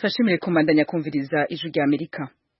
Turashimire kumandanya kumviriza ijwi rya Amerika.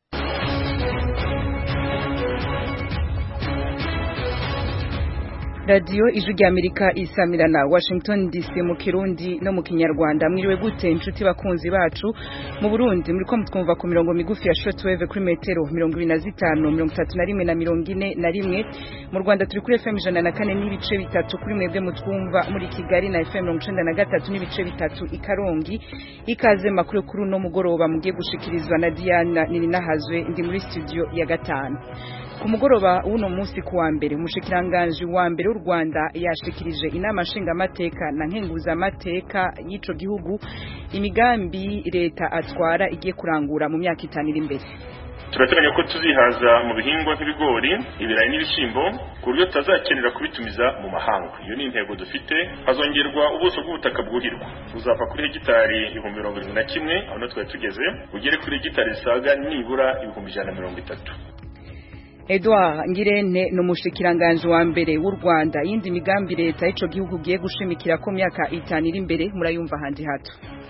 Radio ijwi rya Amerika isamirana Washington DC mu Kirundi no mu Kinyarwanda. Mwiriwe gute inshuti bakunzi bacu mu Burundi muriko mutwumva ku mirongo migufi ya shortwave kuri metero 25 31 na 41. Mu Rwanda turi kuri FM 104 n'ibice bitatu kuri mwebwe mutwumva muri Kigali na FM 93 n'ibice bitatu i Karongi. Ikaze makuru kuri no mugoroba mugiye gushikirizwa na Diana Nininahazwe ndi muri studio ya gatanu. Ku mugoroba uno munsi kuwa mbere umushikiranganje wa mbere w'u Rwanda yashikirije inama nshingamateka na nkenguzamateka y'ico gihugu imigambi leta atwara igiye kurangura mu myaka 5 iri imbere. Turateganya ko tuzihaza mu bihingwa nk'ibigori, ibirayi n'ibishimbo ku buryo tutazakenera kubitumiza mu mahanga. Iyo ni intego dufite. Hazongerwa ubuso bw'ubutaka bwuhirwa uzapfa kuri hegitari 21,000 aho natwe tugeze ugere kuri hegitari zisaga nibura 130. Edouard Ngirente n'umushikiranganje wa mbere w'u Rwanda yindi migambi leta y'ico gihugu giye gushimikira ko myaka 5 iri imbere murayumva handi hato.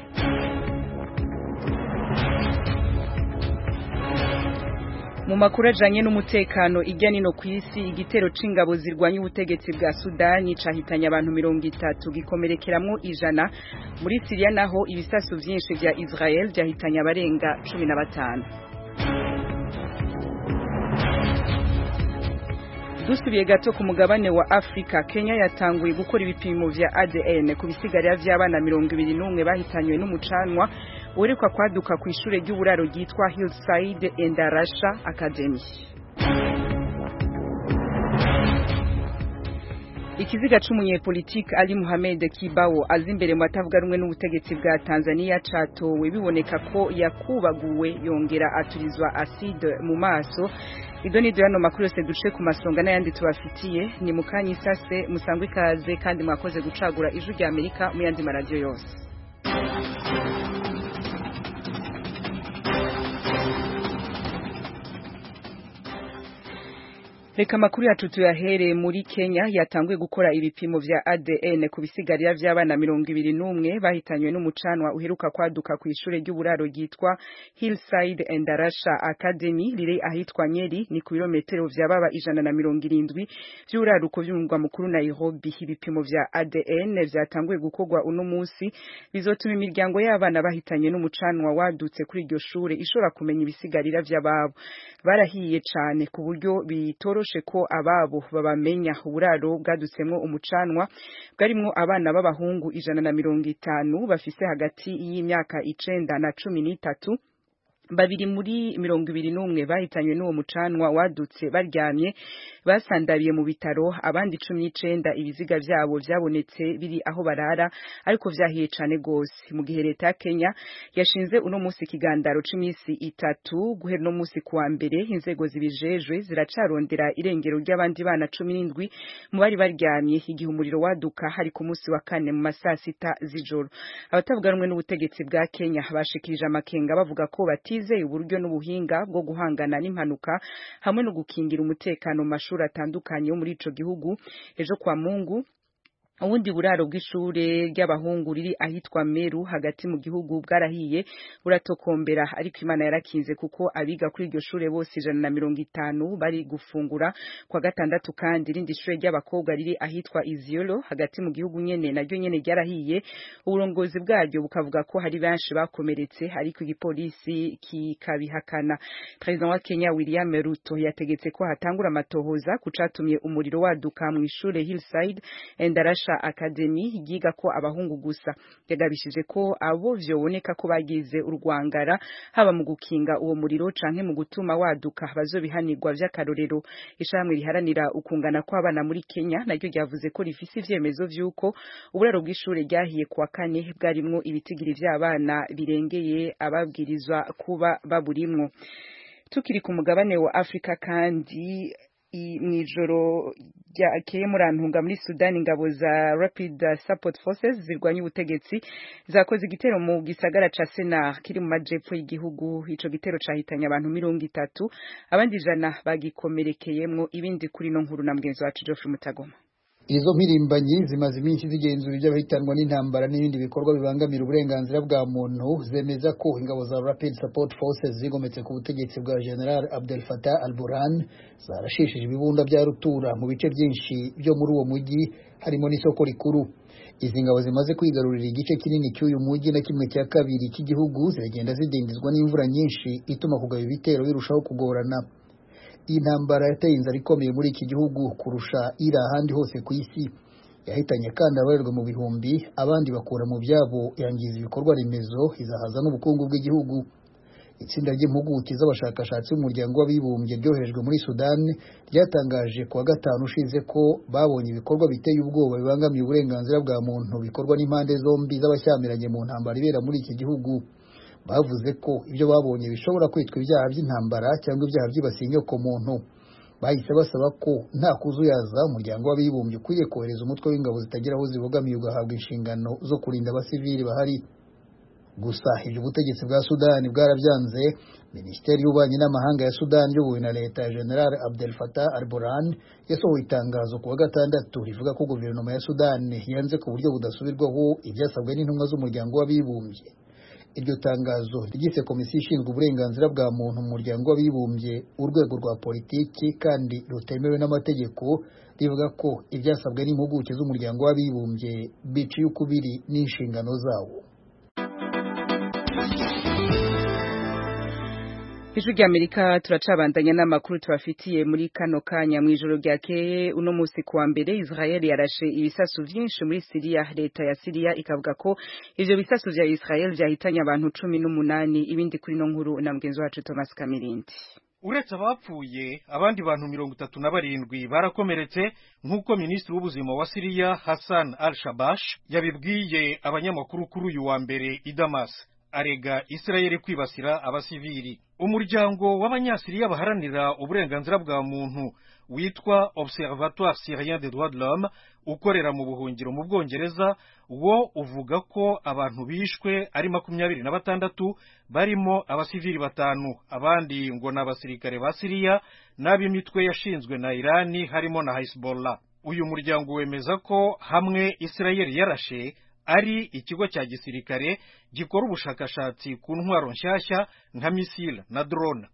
Mu makuru ajanye n'umutekano ijya nino kw'isi igitero c'ingabo zirwanya ubutegetsi bwa Sudani cahitanye abantu 30 gikomerekeramwo 100 muri Syria naho ibisasu vyinshi vya Israel byahitanye abarenga 15. Dusubiye gato ku mugabane wa Afrika, Kenya yatanguye gukora ibipimo vya ADN ku bisigarira vy'abana 21 bahitanywe n'umucanwa urekwa kwaduka ku ishure ry'uburaro ryitwa Hillside Endarasha Academy. Ikiziga c'umunyepolitike Ali Mohamed Kibao azimbere mu atavuga rumwe n'ubutegetsi bwa Tanzania catowe biboneka ko yakubaguwe yongera aturizwa acide mu maso. Idoni doyano makuru yose duce ku masonga n'ayandi tubafitiye ni mukanyi sase musangwe ikaze kandi mwakoze gucagura ijwi rya Amerika mu yandi maradio yose. Reka makuru yacu tuyahere muri Kenya yatanguye gukora ibipimo vya ADN ku bisigarira vy'abana 21 bahitanywe n'umucanwa uheruka kwaduka ku ishure ry'uburaro ryitwa Hillside Endarasha Academy riri ahitwa Nyeri ni ku birometero vy'ababa 170 vy'uraruko vy'umugwa mukuru Nairobi. Ibipimo vya ADN vyatanguye gukorwa uno munsi bizotuma imiryango y'abana bahitanywe n'umucanwa wadutse kuri iryo shure ishobora kumenya ibisigarira vy'ababo barahiye cane ku buryo bitoro ko ababo babamenya. Uburaro bwadutsemwo umucanwa bwarimwo abana b'abahungu 150 bafise hagati y'imyaka 9 na 13. Babiri muri 21 bahitanywe n'uwo mucanwa wadutse baryamye basandabiye mu bitaro, abandi 19 ibiziga vyabo vyabonetse biri aho barara ariko vyahiye cane gose. Mu gihe leta ya Kenya yashinze uno munsi kigandaro c'imisi 3 guhera no munsi kuwa mbere, inzego zibijejwe ziracarondera irengero ry'abandi bana 17 mu bari baryamye igihe umuriro waduka hari ku munsi wa kane mu masaa 6 z'ijoro. Abatavuga rumwe n'ubutegetsi bwa Kenya bashikirije amakenga bavuga ko batizeye uburyo n'ubuhinga bwo guhangana n'impanuka hamwe no gukingira umutekano mu mashuri atandukanye yo muri ico gihugu. Ejo kwa Mungu ubundi buraro bw'ishure ry'abahungu riri ahitwa Meru hagati mu gihugu bwarahiye buratokombera, ariko Imana yarakinze kuko abiga kuri iryo shure bose 150 bari gufungura kwa gatandatu. Kandi irindi shure ry'abakobwa riri ahitwa Iziolo hagati mu gihugu nyene naryo nyene ryarahiye. Uburongozi bwaryo bukavuga ko hari benshi bakomeretse ariko igipolisi kikabihakana. President wa Kenya William Ruto yategetse ko hatangura amatohoza kucatumye umuriro waduka mu ishure Hillside Endarasha Academy yiga ko abahungu gusa. Yagabishije ko abo vyoboneka ko bagize urwangara haba mu gukinga uwo muriro canke mu gutuma waduka bazobihanirwa vy'akarorero. Ishamwe riharanira ukungana kw'abana muri Kenya naryo ryavuze ko rifise ivyemezo vy'uko uburaro bw'ishure ryahiye kuwa kane bwarimwo ibitigiri vy'abana birengeye ababwirizwa kuba baburimwo. Tukiri ku mugabane wa Afrika kandi mwijoro ryakeye murantunga muri Sudan ingabo za Rapid Support Forces zirwanya ubutegetsi zakoze igitero mu gisagara ca Sennar kiri mu majepfo y'igihugu. Ico gitero cahitanye abantu 30 abandi 100 bagikomerekeyemwo. Ibindi kuri no nkuru na mgenzi wacu Geoffrey Mutagoma. Izo mpirimbanyi zimaze iminsi zigenzura iby'abahitanwa n'intambara n'ibindi bikorwa bibangamira uburenganzira bwa muntu, zemeza ko ingabo za Rapid Support Forces zigometse ku butegetsi bwa General Abdel Fattah al-Burhan zarashishije ibibunda bya rutura mu bice byinshi byo muri uwo mujyi harimo n'isoko rikuru. Izi ngabo zimaze kwigarurira igice kinini cy'uyu mujyi na kimwe cya kabiri cy'igihugu, ziragenda zidindizwa n'imvura nyinshi ituma kugaba ibitero birushaho kugorana. Iyi ntambara yateye inzara ikomeye muri iki gihugu kurusha iri ahandi hose ku isi. Yahitanye kandi abarirwa mu bihumbi, abandi bakura mu byabo, yangiza ibikorwa remezo, izahaza n'ubukungu bw'igihugu. Itsinda ry'impuguke z'abashakashatsi b'umuryango w'abibumbye ryoherejwe muri Sudani ryatangaje kuwa gatanu ushize ko babonye ibikorwa biteye ubwoba bibangamiye uburenganzira bwa muntu bikorwa n'impande zombi z'abashyamiranye mu ntambara ibera muri iki gihugu. Bavuze ko ibyo babonye bishobora kwitwa ibyaha by'intambara cyangwa ibyaha byibasiye inyokomuntu. Bahise basaba ko nta kuzuyaza umuryango w'abibumbye ukwiye kohereza umutwe w'ingabo zitagira aho zibogamiye ugahabwa inshingano zo kurinda abasivili bahari. Gusa ibyo ubutegetsi bwa Sudani bwarabyanze. Minisiteri y'ububanyi n'amahanga ya Sudani iyobowe na leta ya General Abdel Fattah al-Burhan yasohoye itangazo kuwa gatandatu rivuga ko guverinoma ya Sudani yanze ku buryo budasubirwaho ibyasabwe n'intumwa z'umuryango w'abibumbye. Iryo tangazo rigise komisiyo ishinzwe uburenganzira bwa muntu mu muryango w'abibumbye urwego rwa politiki kandi rutemewe n'amategeko, rivuga ko ibyasabwe n'impuguke z'umuryango w'abibumbye biciye ukubiri n'inshingano zawo. Ijwi ry'Amerika turacabandanya n'amakuru tubafitiye muri kano kanya. Mwijoro ryakeye uno musi kuwa mbere Israel yarashe ibisasu vyinshi muri Syria. Leta ya Syria ikavuga ko ivyo bisasu vya Israel vyahitanye abantu 18. Ibindi kuri no nkuru na mugenzi wacu Thomas Kamirindi. Uretse abapfuye, abandi bantu 37 barakomeretse nk'uko Minisitiri w'ubuzima wa Syria Hassan al-Shabash yabibwiye abanyamakuru kuri uyu wa mbere i Damas. Arega Israel kwibasira abasivili. Umuryango w'abanyasiriya baharanira uburenganzira bwa muntu witwa Observatoire Syrien des Droits de l'Homme ukorera mu buhungiro mu Bwongereza wo uvuga ko abantu bishwe ari 26 barimo abasivili 5, abandi ngo n'abasirikare ba Syria n'ab'imitwe yashinzwe na Irani harimo na Hezbollah. Uyu muryango wemeza ko hamwe Israel yarashe ari ikigo cya gisirikare gikora ubushakashatsi ku ntwaro nshyashya nka misile na drone.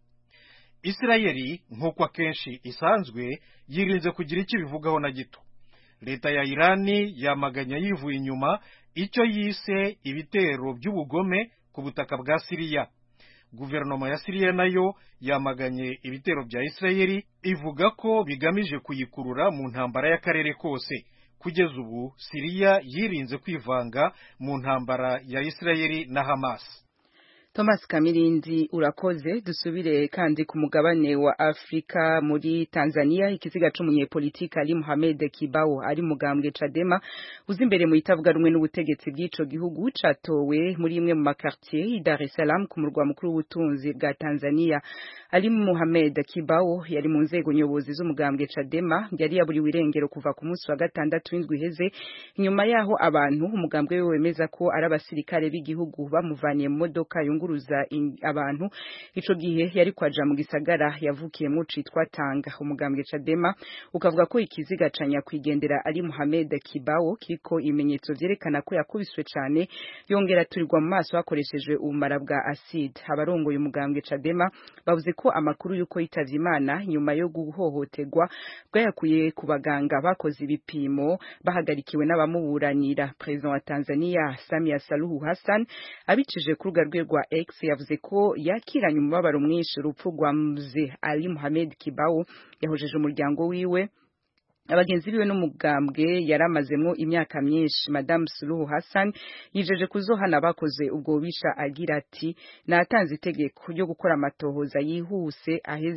Israeli nk'uko akenshi isanzwe yirinze kugira icyo bivugaho na gito. Leta ya Irani yamaganya yivuye inyuma icyo yise ibitero by'ubugome ku butaka bwa Syria. Guverinoma ya Syria nayo yamaganye ibitero bya Israeli ivuga ko bigamije kuyikurura mu ntambara y'akarere kose. Kugeza ubu Syria yirinze kwivanga mu ntambara ya Israeli na Hamas. Thomas Kamirindi urakoze. Dusubire kandi ku mugabane wa Afrika muri Tanzania. Ikiziga c'umunyepolitika Ali Mohamed Kibao ari mugambwe Chadema uzi imbere mu itavuga rumwe n'ubutegetsi bw'ico gihugu catowe muri imwe mu makartier i Dar es Salaam ku murwa mukuru w'ubutunzi bwa Tanzania. Ali Mohamed Kibao yari mu nzego nyobozi z'umugambwe Chadema, yari yaburiwe irengero kuva ku munsi wa gatandatu w'indwi iheze, inyuma yaho abantu umugambwe we wemeza ko ari abasirikare b'igihugu bamuvaniye mu modoka yunguruza abantu. Ico gihe yari kwaja mu gisagara yavukiyemo citwa Tanga. Umugambwe Chadema ukavuga ko ikiziga ca nyakwigendera Ali Mohamed Kibao kiko imenyetso vyerekana ko yakubiswe cane yongera turirwa mu maso hakoreshejwe ubumara bwa acide. Abarongoye umugambwe Chadema bavuze ko amakuru yuko yitavye Imana nyuma yo guhohoterwa bwayakuye ku baganga bakoze ibipimo bahagarikiwe n'abamuburanira. President wa Tanzania Samia Suluhu Hassan abicije ku rubuga rwe rwa X yavuze ko yakiranye umubabaro mwinshi urupfu rwa Mzee Ali Mohamed Kibao yahojeje umuryango wiwe abagenzi biwe n'umugambwe yaramazemo imyaka myinshi. Madame Suluhu Hassan yijeje kuzohana bakoze ubwo bisha agira ati natanze itegeko ryo gukora amatohoza yihuse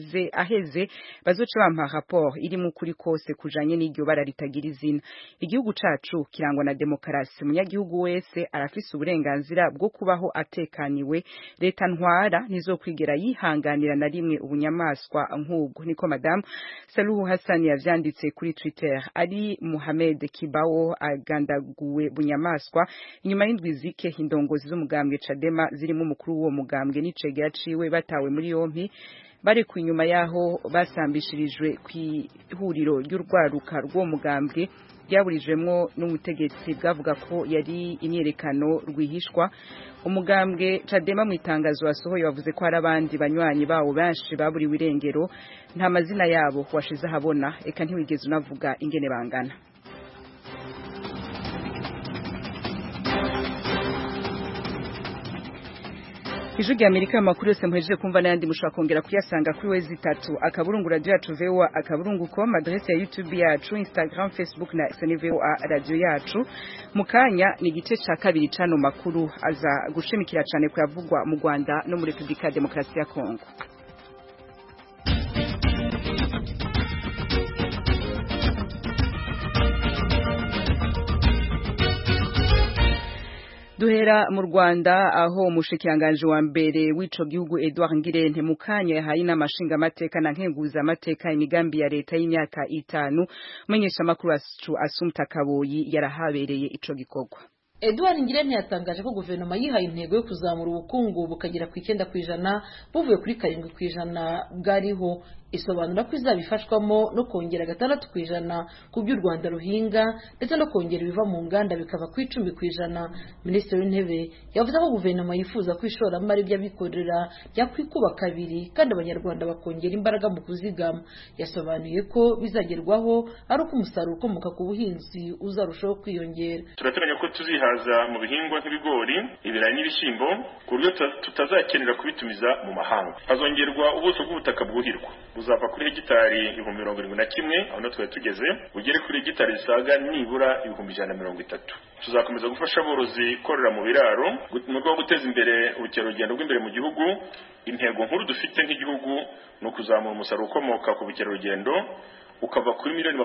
aheze bazoca bampa rapport irimo kuri kose kujanye n'iryo bara ritagira izina. Igihugu cacu kirangwa na demokarasi, umunyagihugu wese arafise uburenganzira bwo kubaho atekaniwe. Leta ntwara nizokwigera yihanganira na rimwe ubunyamaswa nk'ubwo, niko Madame Suluhu Hassan yavyanditse kuri Twitter. Ali Mohamed Kibao agandaguwe bunyamaswa inyuma y'indwi zike indongozi z'umugambwe Chadema zirimo umukuru w'uwo mugambwe n'icegera ciwe batawe muri yompi bari ku inyuma yaho basambishirijwe kw'ihuriro ry'urwaruka rwo mugambwe ryaburijwemwo n'umutegetsi bwavuga ko yari imyerekano rwihishwa. Umugambwe Chadema mu itangazo wasohoye wavuze ko hari abandi banywanyi bawo benshi baburiwe irengero, nta mazina yabo washize ahabona, eka ntiwigeze unavuga ingene bangana. Ijwi rya Amerika amakuru yose muhejeje kumva n'ayandi mushobora kongera kuyasanga kuri wezi 3 akaburungu radio yacu VOA akaburungu.com, adresse ya YouTube yacu, Instagram, Facebook na SNVOA radio yacu. Mukanya ni gice ca kabiri cano makuru aza gushimikira cyane kuyavugwa mu Rwanda no muri Republika ya Demokarasi ya Kongo. Duhera mu Rwanda aho umushikiranganje wa mbere w'ico gihugu Edouard Ngirente mukanya yahaye n'amashinga amateka na nkenguza amateka imigambi ya leta y'imyaka 5 menyesha makuru Assumpta Kaboyi yarahabereye ico gikorwa. Edouard Ngirente yatangaje ko guverinoma yihaye intego yo kuzamura ubukungu bukagera ku 9% buvuye kuri 7% bwariho, isobanura ko izabifashwamo no kongera 6% ku by'u Rwanda ruhinga ndetse no kongera ibiva mu nganda bikava ku 10%. Minisitiri w'Intebe yavuze ko guverinoma yifuza ko ishoramari by'abikorera ryakwikuba kabiri kandi abanyarwanda bakongera imbaraga mu kuzigama. Yasobanuye ko bizagerwaho ari uko umusaruro ukomoka ku buhinzi uzarushaho kwiyongera. Turateganya ko tuzihaza mu bihingwa nk'ibigori, ibirayi n'ibishyimbo ku buryo tutazakenera kubitumiza mu mahanga. Hazongerwa ubuso bw'ubutaka bwuhirwa buzava kuri hegitari 71 aho natwe tugeze ugere kuri hegitari zisaga nibura 130. Tuzakomeza gufasha aborozi korora mu biraro mu rwego rwo guteza imbere ubukerarugendo bw'imbere mu gihugu. Intego nkuru dufite nk'igihugu no kuzamura umusaruro ukomoka ku bukerarugendo ukava kuri miliyoni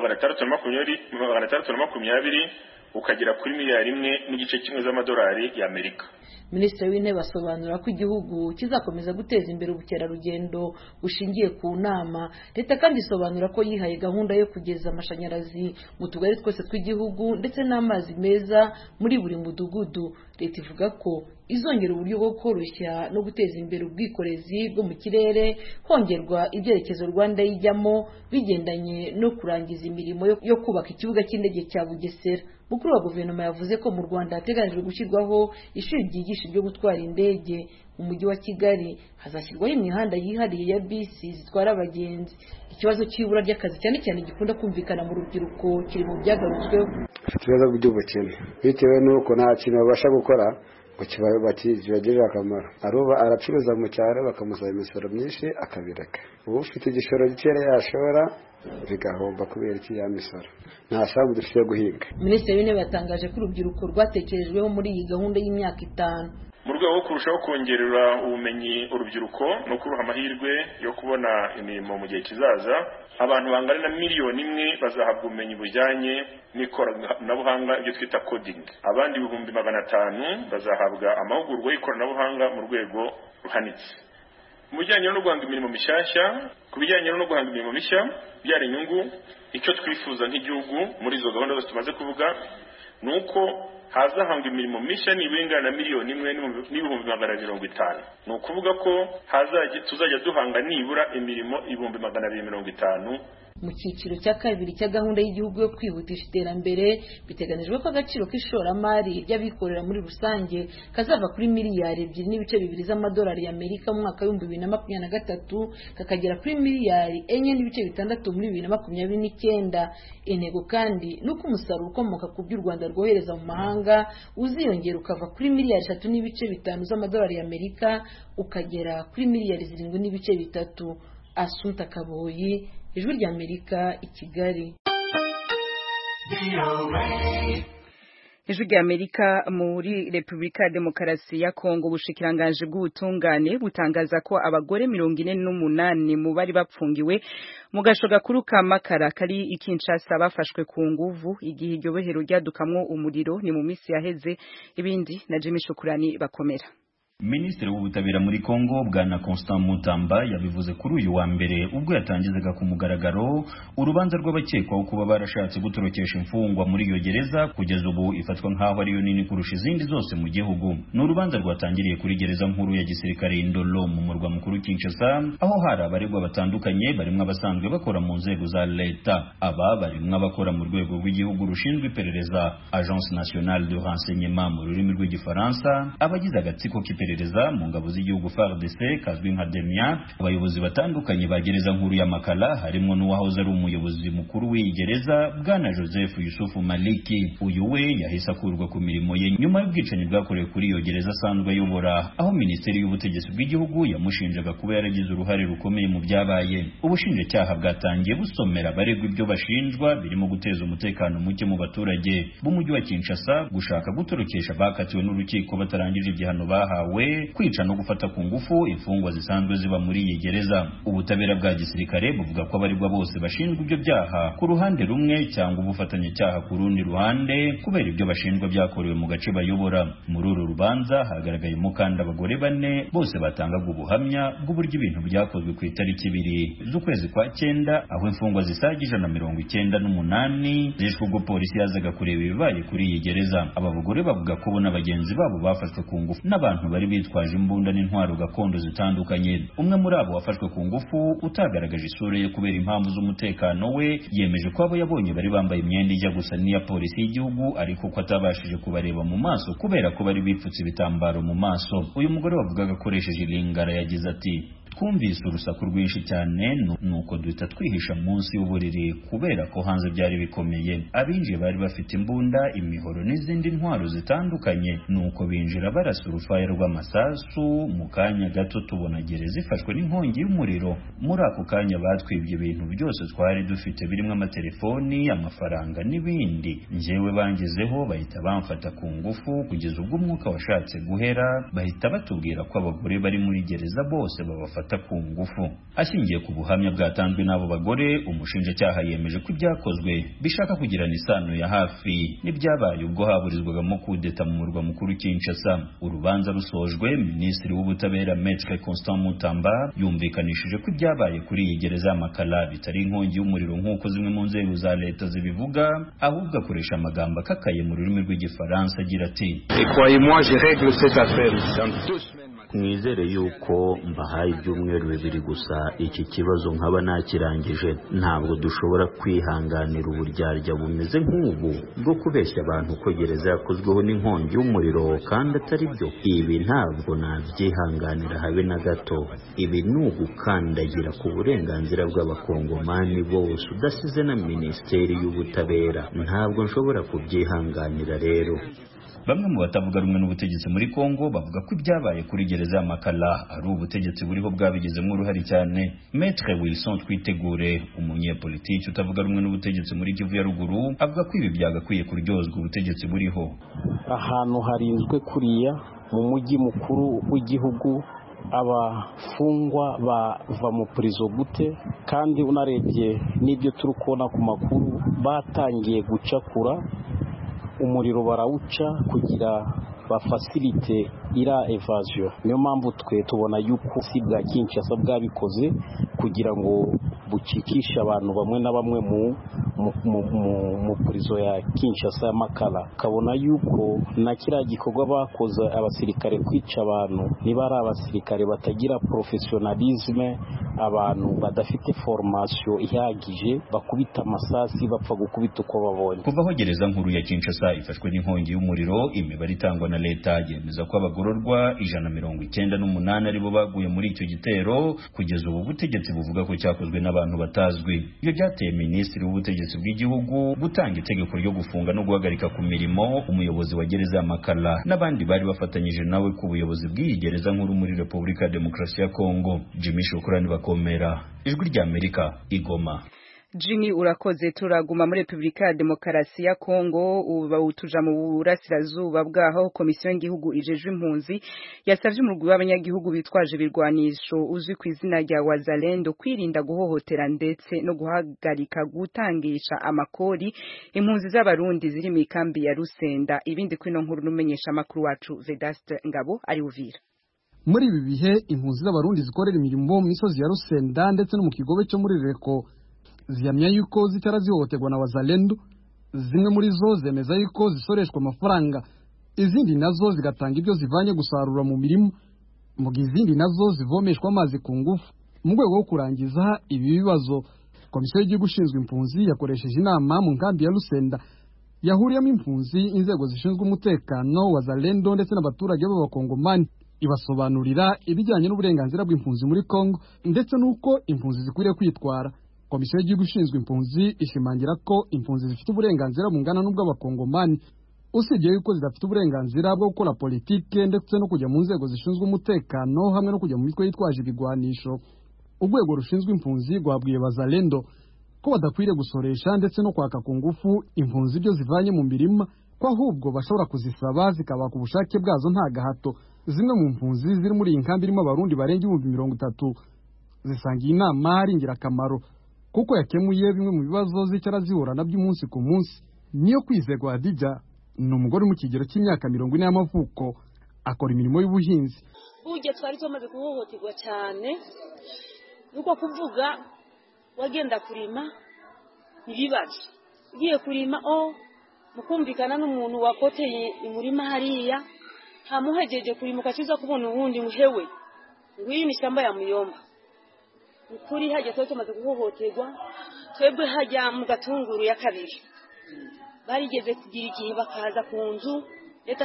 620 ukagera kuri miliyari 1.1 z'amadolari y'Amerika. Minisitiri w'Intebe asobanura ko igihugu kizakomeza guteza imbere ubukerarugendo bushingiye ku nama. Leta kandi isobanura ko yihaye gahunda yo kugeza amashanyarazi mu tugari twose tw'igihugu ndetse n'amazi meza muri buri mudugudu. Leta ivuga ko izongera uburyo bwo koroshya no guteza imbere ubwikorezi bwo mu kirere, hongerwa ibyerekezo Rwanda yijyamo bigendanye no kurangiza imirimo yo kubaka ikibuga cy'indege cya Bugesera. Mukuru wa guverinoma yavuze ko mu Rwanda hateganijwe gushyirwaho ishuri ryigisha ibyo gutwara indege. Mu mujyi wa Kigali hazashyirwaho imihanda yihariye ya bisi zitwara abagenzi. Ikibazo cy'ibura ry'akazi cyane cyane gikunda kumvikana mu rubyiruko kiri mu byagarutsweho. Ikibazo by'ubukene bitewe n'uko nta kintu babasha gukora ngo kibagirira akamaro. Aruba aracuruza mu cyaro bakamusaba imisoro myinshi akabireka. Ubu ufite igishoro gikere yashora bigahomba kubera iki ya misoro. Nta sabu dufite guhinga. Minisitiri w'Intebe yatangaje ko urubyiruko rwatekerejweho muri iyi gahunda y'imyaka 5. Mu rwego rwo kurushaho kongerera ubumenyi urubyiruko no kuruha amahirwe yo kubona imirimo mu gihe kizaza, abantu bangana na miliyoni 1 bazahabwa ubumenyi bujyanye n'ikoranabuhanga ibyo twita coding. Abandi 500 bazahabwa amahugurwa y'ikoranabuhanga mu rwego ruhanitse. Mu bijyanye no guhanga imirimo mishyashya, ku bijyanye no guhanga imirimo mishya byari inyungu, icyo twifuza nk'igihugu muri izo gahunda zose tumaze kuvuga nuko hazahanga imirimo mishya nibingana na miliyoni 1,250. Ni ukuvuga ko tuzajya duhanga nibura imirimo 250. Mu cyiciro cya kabiri cya gahunda y'igihugu yo kwihutisha iterambere biteganijwe ko agaciro k'ishoramari ry'abikorera muri rusange kazava kuri miliyari 2.2 z'amadolari y'Amerika mu mwaka wa 2023 kakagera kuri miliyari 4.6 muri 2029. Intego kandi nuko umusaruro ukomoka ku by'u Rwanda rwohereza mu mahanga uziyongera ukava kuri miliyari 3.5 z'amadolari y'Amerika ukagera kuri miliyari 7.3. Assumpta Kaboyi, Ijwi rya Amerika, i Kigali. Ijwi rya Amerika muri Republika ya Demokarasi ya Kongo, ubushikiranganje bw'ubutungane butangaza ko abagore 48 mu bari bapfungiwe mu gasho gakuru ka Makara kari i Kinshasa bafashwe ku nguvu igihe iryo bohero ryadukamwo umuriro ni mu misi yaheze. Ibindi na Jimmy Shukurani bakomera. Minisitiri w'ubutabera muri Kongo Bwana Constant Mutamba yabivuze kuri uyu wa mbere ubwo yatangizaga ku mugaragaro urubanza rw'abakekwaho kuba barashatse gutorokesha imfungwa muri iyo gereza kugeza ubu ifatwa nk'aho ariyo nini kurusha izindi zose mu gihugu. Ni urubanza rwatangiriye kuri gereza nkuru ya gisirikare Indolo mu murwa mukuru Kinshasa, aho hari abaregwa batandukanye barimo abasanzwe bakora mu nzego za leta, aba barimo abakora mu rwego rw'igihugu rushinzwe iperereza Agence Nationale de Renseignement mu rurimi rw'igifaransa, abagize agatsiko k'iperereza mu ngabo z'igihugu FARDC kazwi nka DEMIA, abayobozi batandukanye ba gereza nkuru ya Makala harimo n'uwahoze ari umuyobozi mukuru w'iyi gereza Bwana Joseph Yusufu Maliki. Uyu we yahise akurwa ku mirimo ye nyuma y'ubwicanyi bwakorewe kuri iyo gereza asanzwe ayobora, aho Minisiteri y'Ubutegetsi bw'Igihugu yamushinjaga kuba yaragize uruhare rukomeye mu byabaye. Ubushinjacyaha bwatangiye busomera abaregwa ibyo bashinjwa birimo guteza umutekano muke mu baturage b'umujyi wa Kinshasa, gushaka gutorokesha bakatiwe n'urukiko batarangije igihano bahawe, kwica no gufata ku ngufu imfungwa zisanzwe ziba muri iyi gereza. Ubutabera bwa gisirikare buvuga ko abaregwa bose bashinjwa ibyo byaha ku ruhande rumwe cyangwa ubufatanyacyaha ku rundi ruhande kubera ibyo bashinjwa byakorewe mu gace bayobora. Muri uru rubanza hagaragayemo kandi abagore 4 bose batangaga ubuhamya bw'uburyo ibintu byakozwe ku itariki 2 z'ukwezi kwa 9, aho imfungwa zisaga 198 zishwe ubwo polisi yazaga kureba ibibaye kuri iyi gereza. Aba bagore bavuga ko bo n'abagenzi babo bafashwe ku ngufu n'abantu bari bitwaje imbunda n'intwaro gakondo zitandukanye. Umwe muri abo wafashwe ku ngufu utagaragaje isura ye kubera impamvu z'umutekano we, yemeje ko abo yabonye bari bambaye imyenda ijya gusa n'iya polisi y'igihugu, ariko ko atabashije kubareba mu maso kubera ko bari bipfutse ibitambaro mu maso. Uyu mugore wavugaga akoresheje ilingara yagize ati, twumvise urusaku rwinshi cyane nuko duhita twihisha munsi y'uburiri kubera ko hanze byari bikomeye. Abinjiye bari bafite imbunda, imihoro n'izindi ntwaro zitandukanye, nuko binjira barasa urufaya rw'amasasu. Mu kanya gato tubona gereza ifashwe n'inkongi y'umuriro. Muri ako kanya batwibye ibintu byose twari dufite birimo amatelefoni, amafaranga n'ibindi. Njyewe bangezeho bahita bamfata ku ngufu kugeza ubwo umwuka washatse guhera, bahita batubwira ko abagore bari muri gereza bose babafata ku ngufu. Ashingiye ku buhamya bwatanzwe n'abo bagore, umushinjacyaha yemeje ko ibyakozwe bishaka kugirana isano ya hafi n'ibyabaye ubwo haburizwagamo kudeta mu murwa mukuru Kinshasa. Urubanza rusojwe, Minisitiri w'Ubutabera Maître Constant Mutamba yumvikanishije ko ibyabaye kuri iyi gereza Makala bitari inkongi y'umuriro nk'uko zimwe mu nzego za leta zibivuga, ahubwo akoresha amagambo akakaye mu rurimi rw'igifaransa agira ati, mwizere yuko mbahaye ibyumweru 2 gusa iki kibazo nkaba nakirangije. Ntabwo dushobora kwihanganira uburyarya bumeze nk'ubu bwo kubeshya abantu ko gereza yakozweho n'inkongi y'umuriro kandi atari byo. Ibi ntabwo nabyihanganira habe na gato. Ibi ni ugukandagira ku burenganzira bw'abakongomani bose udasize na Minisiteri y'Ubutabera. Ntabwo nshobora kubyihanganira rero. Bamwe mu batavuga rumwe n'ubutegetsi muri Kongo bavuga ko ibyabaye kuri gereza ya Makala ari ubutegetsi buriho bwabigizemo uruhare cyane. Maître Wilson Twitegure, umunyepolitiki utavuga rumwe n'ubutegetsi muri Kivu ya ruguru, avuga ko ibi byagakwiye kuryozwa ubutegetsi buriho. Ahantu harinzwe kuriya mu mujyi mukuru w'igihugu, abafungwa bava mu prison gute? Kandi unarebye n'ibyo turi kubona ku makuru, batangiye gucakura umuriro barawuca kugira bafasilite ira evasion. Niyo mpamvu twe tubona yuko si bwa Kinshasa bwabikoze kugira ngo bucikisha abantu bamwe na bamwe mu prison ya Kinshasa ya Makala. Kabona yuko na kiriya gikorwa bakoze abasirikare kwica abantu, niba ari abasirikare batagira professionalisme, abantu badafite formation ihagije, bakubita amasasi bapfa gukubita uko babonye. Kuva aho gereza nkuru ya Kinshasa ifashwe n'inkongi y'umuriro, imibare itangwa na leta yemeza ko abagororwa 198 aribo baguye muri icyo gitero. Kugeza ubu butegetsi buvuga ko cyakozwe n'abantu batazwi. Ibyo byateye Minisitiri w'Ubutegetsi bw'Igihugu gutanga itegeko ryo gufunga no guhagarika ku mirimo umuyobozi wa gereza ya Makala n'abandi bari bafatanyije nawe ku buyobozi bw'iyi gereza nkuru muri Repubulika ya Demokarasi ya Kongo. Jimmy Shokurani Bakomera, Ijwi rya Amerika, Igoma. Jimmy urakoze. Turaguma muri Republika ya Demokarasi ya Kongo, ubu tuja mu burasirazuba bwaho. Komisiyo y'igihugu ijejwe impunzi yasavye umurwi w'abanyagihugu bitwaje ibirwanisho uzwi ku izina rya Wazalendo kwirinda guhohotera ndetse no guhagarika gutangisha amakori impunzi z'abarundi ziri mu ikambi ya Rusenda. Ibindi kwino nkuru numenyesha makuru wacu Vedaste Ngabo ari Uvira. muri ibi bihe impunzi z'abarundi zikorera imirimo mu misozi ya Rusenda ndetse no mu kigobe cyo muri Reko zihamya yuko zitara zihohoterwa na wazalendo. Zimwe muri zo zemeza yuko zisoreshwa amafaranga, izindi nazo zigatanga ibyo zivanye gusarura mu mirimo, mu gihe izindi nazo zivomeshwa amazi ku ngufu. Mu rwego rwo kurangiza ibi bibazo, komisiyo y'igihugu ishinzwe impunzi yakoresheje inama mu nkambi ya Rusenda yahuriyemo impunzi, inzego zishinzwe umutekano, wazalendo ndetse n'abaturage b'abakongomani, ibasobanurira ibijyanye n'uburenganzira bw'impunzi muri Kongo ndetse n'uko impunzi zikwiriye kwitwara. Komisiyo y'igihugu ishinzwe impunzi ishimangira ko impunzi zifite uburenganzira bungana n'ubw'abakongomani, usibye yuko zidafite uburenganzira bwo gukora politike ndetse no kujya mu nzego zishinzwe umutekano hamwe no kujya mu mitwe yitwaje ibigwanisho. Urwego rushinzwe impunzi rwabwiye bazalendo ko badakwiriye gusoresha ndetse no kwaka ku ngufu impunzi ibyo zivanye mu mirima, ko ahubwo bashobora kuzisaba zikabaka ubushake bwazo nta gahato. Zimwe mu mpunzi ziri muri iyi nkambi irimo abarundi barenga 30,000 zisangiye inama ari ingirakamaro kuko yakemuye bimwe mu bibazo zicara zihura nabyo umunsi ku munsi. Niyo kwizerwa Hadija ni umugore mu kigero cy'imyaka 40 y'amavuko, akora imirimo y'ubuhinzi. Uje twari tumaze kuhohoterwa cyane, nuko kuvuga wagenda kurima ibibazo, ugiye kurima mukumvikana n'umuntu wakoteye imurima hariya, hamuhejeje kurima ukaciza kubona ubundi muhewe ngwiyi mishamba ya muyomba. Ukuri haje twari tumaze kuhohoterwa, twebwe hajya mu gatunguru ya kabiri barigeze kugira igihe bakaza ku nzu leta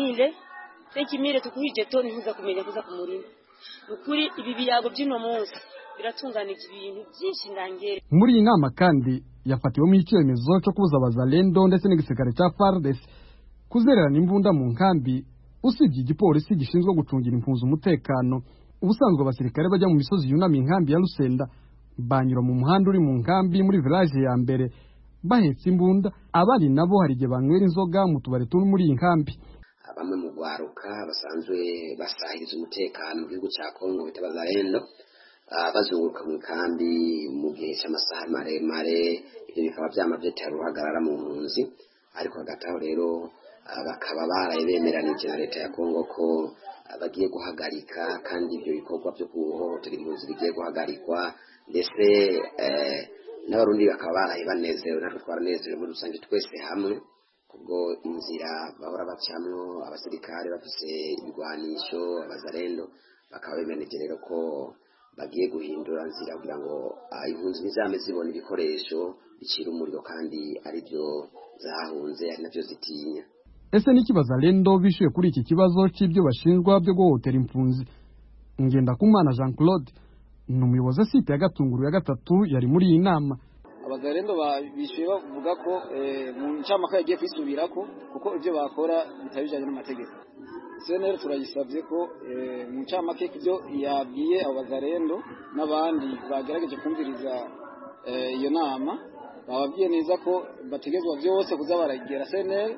5,000 tukuhije toni ntuza kumenya kuza ku murima. Ukuri ibi biyago by'ino munsi biratunganije ibintu byinshi ngangere. Muri iyi nama kandi yafatiwemo icyemezo cyo kubuza abazalendo ndetse n'igisirikare cya FARDC kuzererana imbunda mu nkambi, usibye igipolisi gishinzwe gucungira impunzi umutekano. Ubusanzwe abasirikare bajya mu misozi yunamiye inkambi ya Rusenda banyura mu muhanda uri mu nkambi muri village ya mbere bahetse imbunda, abandi nabo hari igihe banywera inzoga mu tubari turi muri iyi nkambi. Bamwe mu gwaruka basanzwe basahiriza umutekano mu gihugu cya Kongo bita bazalendo bazunguruka mu nkambi mu gihe cy'amasaha maremare, ibyo bikaba byamaze uruhagarara mu mpunzi. Ariko hagati aho rero bakaba baraye bemeranije na leta ya Kongo ko bagiye guhagarika kandi ibyo bikorwa byo guhohotera impunzi bigiye guhagarikwa, ndetse n'abarundi bakaba baraye banezerewe, natwe twaranezerewe muri rusange twese hamwe kubwo inzira bahora bacamwo abasirikare bafise ibigwanisho, abazalendo bakaba bemeranije rero ko bagiye guhindura nzira kugira ngo impunzi nizame zibona ibikoresho bicira umuriro kandi ari byo zahunze, ari navyo zitinya. Ese niki bazalendo bishuye kuri iki kibazo cy'ibyo bashinjwa byo guhohotera impunzi? Ngendakumana Jean Claude ni umuyobozi site ya Gatunguru ya gatatu yari muri iyi nama. Abazalendo bishuye bavuga ko mu ncamaka yagiye kwisubirako kuko ibyo bakora bitabijanye n'amategeko. Senere turayisabye ko mu ncamake ibyo yabwiye abazalendo n'abandi bagerageje kumviriza iyo nama, bababwiye neza ko bategezwa byose kuza baragera senere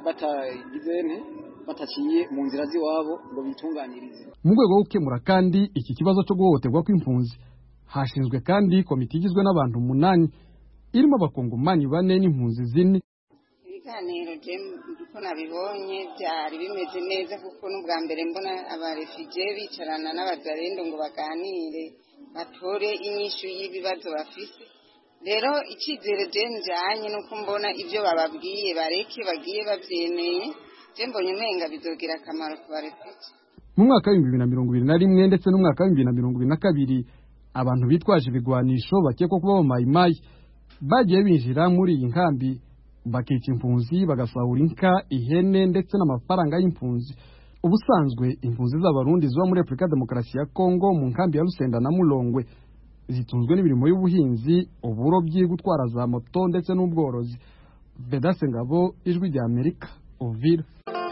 bataciye mu nzira z'iwabo ngo bitunganirize. Mu rwego rwo gukemura kandi iki kibazo cyo guhohoterwa kw'impunzi, hashinzwe kandi komite igizwe n'abantu 8 irimo abakongomani 4 n'impunzi 4. Ibiganiro je uko nabibonye byari bimeze neza kuko n'ubwa mbere mbona abarefugee bicarana n'abazalendo ngo baganire batore inyishu y'ibibazo bafise. Rero ikizere je njanye nuko mbona ibyo bababwiye bareke bagiye bavyemeye, je mbonye umenga bizogira akamaro ku barefugee. Mu mwaka wa 2021 ndetse n'umwaka wa 2022 abantu bitwaje ibigwanisho bakekwa kuba abamayimayi bagiye binjira muri iyi nkambi bakica impunzi, bagasahura inka, ihene ndetse n'amafaranga y'impunzi. Ubusanzwe impunzi z'abarundi ziba muri Republika Demokarasi ya Kongo mu nkambi ya Rusenda na Mulongwe zitunzwe n'imirimo y'ubuhinzi, uburobyi, gutwara za moto ndetse n'ubworozi. Bedase Ngabo, Ijwi rya Amerika, Uvira.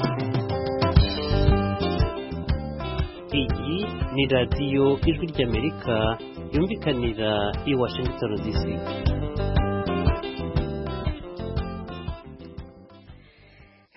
Iyi ni radiyo Ijwi ry'Amerika yumvikanira i Washington DC.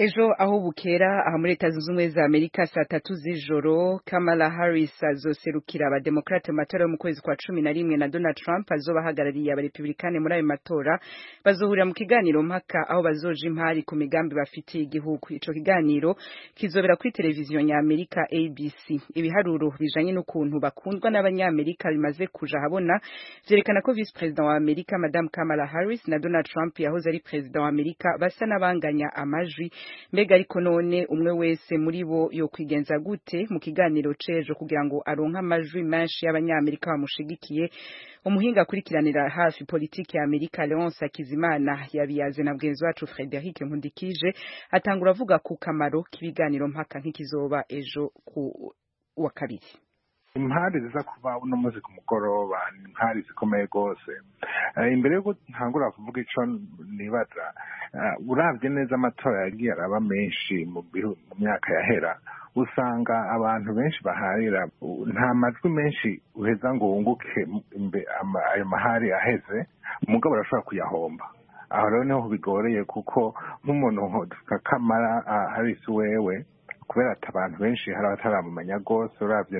Ejo aho bukera aha muri Leta Zunze Ubumwe za Amerika saa 3 z'ijoro Kamala Harris azoserukira abademokrate mu matora yo mu kwezi kwa 11 na Donald Trump azobahagarariye abarepublikane muri ayo matora bazohurira mu kiganiro mpaka aho bazoja impari ku migambi bafitiye igihugu. Ico kiganiro kizobera kuri televiziyo nya Amerika ABC. Ibiharuro bijanye n'ukuntu bakundwa n'abanyamerika bimaze kuja habona vyerekana ko Vice President wa Amerika Madame Kamala Harris na Donald Trump yahoze ari President wa Amerika basa nabanganya amajwi. Mbega ariko none umwe wese muri bo yo kwigenza gute mu kiganiro cejo kugira ngo aronka amajwi menshi y'abanyamerika bamushigikiye. Umuhinga akurikiranira hafi politiki ya Amerika Leonce Hakizimana yabiyaze na bwenzi wacu Frederic Nkundikije atangura avuga ku kamaro k'ibiganiro mpaka nk'ikizoba ejo ku wa kabiri. Impari ziza kuba uno muzi ku mugoroba ni impari zikomeye gose. Imbere yuko ntangura kuvuga ico nibaza uravye neza amatora yagiye araba menshi mu myaka yahera usanga abantu benshi baharira nta majwi menshi uheza ngo wunguke ayo mahari aheze umugabo arashobora kuyahomba. Aho rero niho bigoreye kuko nk'umuntu nka Kamala Harris wewe kubera ati abantu benshi hari abataramumenya rwose uravye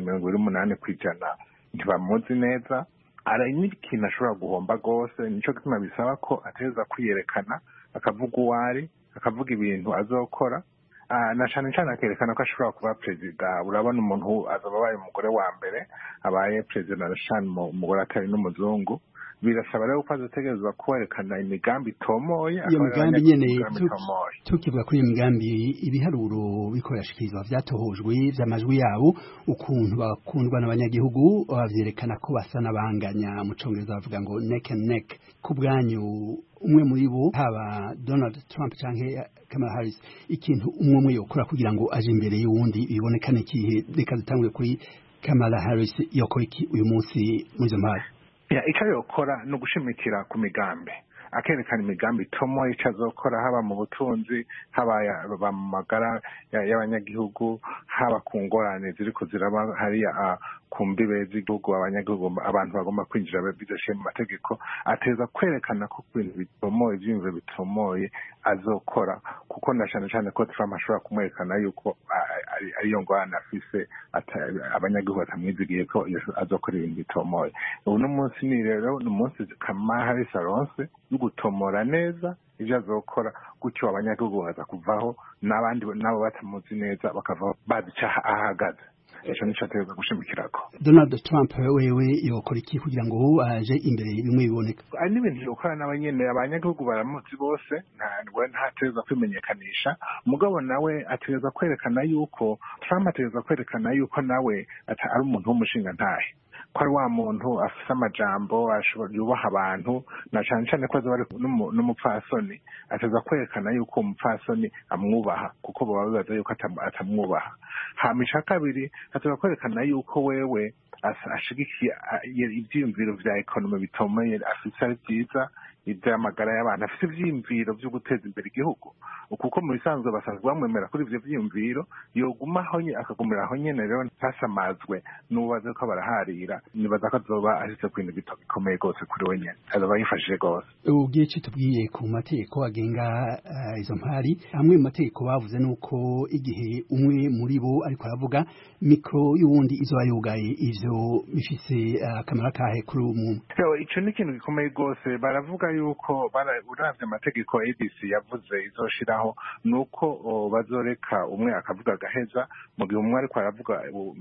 28% ntibamuzi neza ari n'ikintu ashobora guhomba rwose nico gituma bisaba ko ateza kwiyerekana akavuga uwari akavuga ibintu azokora na cyane cyane akerekana ko ashobora kuba perezida. Urabona umuntu azoba abaye umugore wa mbere abaye perezida na cyane umugore atari n'umuzungu birasaba rero ko azotegerezwa kwerekana imigambi itomoye iyo migambi nyene tukivuga kuri iyo migambi ibiharuro bikorashikizwa vyatohojwe vy'amajwi yabo ukuntu bakundwa n'abanyagihugu bavyerekana ko basa nabanganya mu Congereza bavuga ngo neck and neck. Ku bwanyu umwe muri bo haba Donald Trump canke Kamala Harris ikintu umwe yokora kugira ngo aje imbere y'uwundi bibonekane kihe? Reka dutangure kuri Kamala Harris yokora iki uyu munsi muri zo mpari? Icyo yokora no gushimikira ku migambi akerekana imigambi tomo icyo azokora haba mu butunzi haba mu magara y'abanyagihugu haba ku ngorane ziri kuziraba hariya ku mbibe z'igihugu abanyagihugu abantu bagomba kwinjira bidashiye mu mategeko ateza kwerekana ko ibintu bitomoye ivyimviro bitomoye azokora kuko ndashana cyane ko Trump ashobora kumwerekana yuko ariyo ngorane afise abanyagihugu batamwizigiye ko azokora ibintu bitomoye. Uno munsi ni rero umunsi Kamala Harris aronse gutomora neza ivyo azokora gutyo abanyagihugu baza kuvaho n'abandi nabo batamuzi neza bakava bazica ahagaze. Ico nico ategerezwa gushimikirako. Donald Trump wewe yokora iki kugira ngo aje imbere bimwe biboneka? Ari n'ibintu yokora n'abanyene abanyagihugu baramuzi bose ntategerezwa kwimenyekanisha mugabo nawe ategerezwa kwerekana yuko Trump ategerezwa kwerekana yuko nawe ari umuntu w'umushinga ntahe ko ari wa muntu afise amajambo ashobora yubaha abantu na cyane cyane ko azoba ari n'umupfasoni ateza kwerekana yuko umupfasoni amwubaha kuko baba bibaza yuko atamwubaha. Hamisha kabiri ateza kwerekana yuko wewe ashigikiye ivyiyumviro vya ekonomi bitomeye afise ari vyiza ivy'amagara y'abantu afise ivyiyumviro vyo guteza imbere igihugu kuko mu bisanzwe basanzwe bamwemera kuri ivyo vyiyumviro yogumaho akagumiraho nyene rero ntasamazwe n'ubaze ko baraharira nibaza ko azoba ashitse ku bintu bikomeye rwose kuri we nyene azoba yifashije rwose. Ugiye kitubwiye ku mategeko agenga izo mpari hamwe mu mategeko bavuze nuko igihe umwe muri bo ariko aravuga mikro y'uwundi izoba yugaye ivyo bifise akamaro kahe kuri umuntu? Ico ni ikintu gikomeye rwose baravuga yuko uravye amategeko ABC yavuze izoshiraho nuko bazoreka umwe akavuga gaheza mu gihe umwe ariko aravuga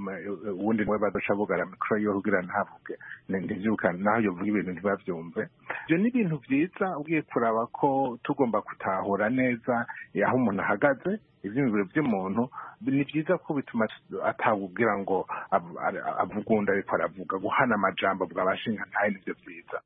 uwundi we bazoca bugara mikro yo kugira ntavuge ntivyuka naho yovuga ibintu ntibavyumve. Ivyo ni ibintu vyiza ugiye kuraba ko tugomba gutahura neza aho umuntu ahagaze ivyiyumviro vy'umuntu ni vyiza ko bituma atawubwira ngo avugunda ariko aravuga guhana amajambo bw'abashinga ntaye nivyo vyiza.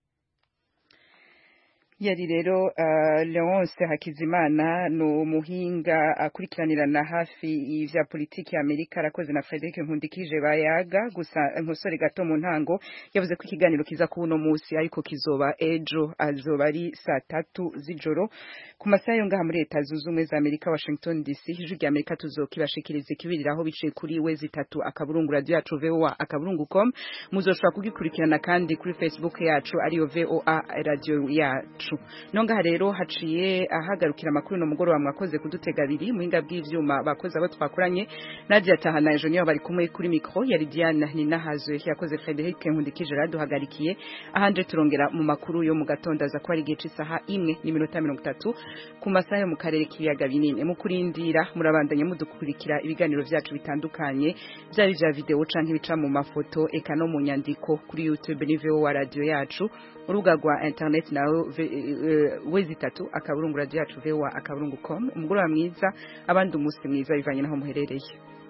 Yari rero Leonce Hakizimana no muhinga akurikiranirana hafi ivya politiki ya Amerika arakoze na Frederic Nkundikije bayaga gusa nkosore gato mu ntango yavuze ko ikiganiro kiza kuno musi ariko kizoba ejo azoba ari saa 3 z'ijoro ku masaha yo ngaha muri Leta Zunze Ubumwe za Amerika Washington DC. Ijwi rya Amerika tuzokibashikiriza ikibiriraho biciye kuri wezi 3 akaburungu radio yacu VOA.com muzoshobora kugikurikirana kandi kuri Facebook yacu ariyo VOA radio yacu. yacu nonga rero haciye ahagarukira amakuru no mugoroba mwakoze kudutega abiri muhinga bw'ivyuma bakoze abo twakoranye Nadia Tahana ejo niyo bari kumwe kuri micro yari Diana Ninahazwe yakoze Frederic Nkundikije raduhagarikiye ahanje turongera mu makuru yo mu gatondo aza ko ari gice isaha 1:30 ku masaha yo mu karere k'ibiyaga binini mu kurindira murabandanye mudukurikira ibiganiro vyacu bitandukanye byari vya video canke bica mu mafoto eka no mu nyandiko kuri YouTube nivo wa radio yacu urubuga rwa internet nawe wezi 3 akaburungu radio yacu vewa akaburungu.com umugoroba mwiza abandi umunsi mwiza bivanye naho muherereye